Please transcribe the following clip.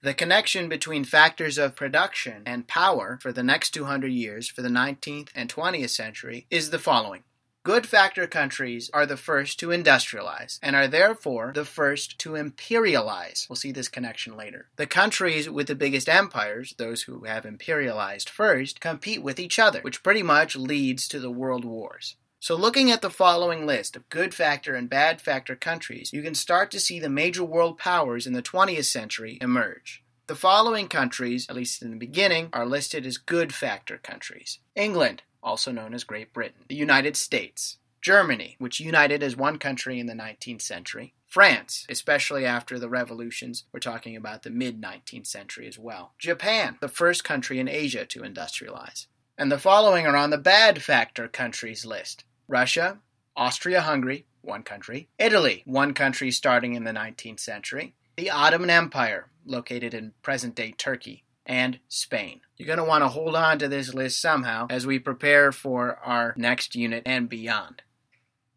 The connection between factors of production and power for the next 200 years for the 19th and 20th century is the following. Good factor countries are the first to industrialize and are therefore the first to imperialize. We'll see this connection later. The countries with the biggest empires, those who have imperialized first, compete with each other, which pretty much leads to the world wars. So looking at the following list of good factor and bad factor countries, you can start to see the major world powers in the 20th century emerge. The following countries, at least in the beginning, are listed as good factor countries. England, also known as Great Britain. The United States. Germany, which united as one country in the 19th century. France, especially after the revolutions, we're talking about the mid-19th century as well. Japan, the first country in Asia to industrialize. And the following are on the bad factor countries list. Russia, Austria-Hungary, one country. Italy, one country starting in the 19th century. The Ottoman Empire, located in present-day Turkey. And Spain. You're going to want to hold on to this list somehow as we prepare for our next unit and beyond.